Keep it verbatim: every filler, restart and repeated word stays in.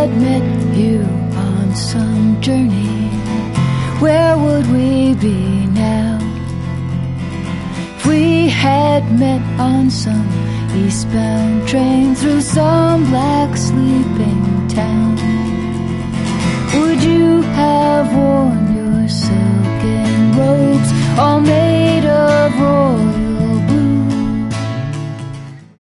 had met you on some journey, where would we be now? If we had met on some eastbound train through some black sleeping town, would you have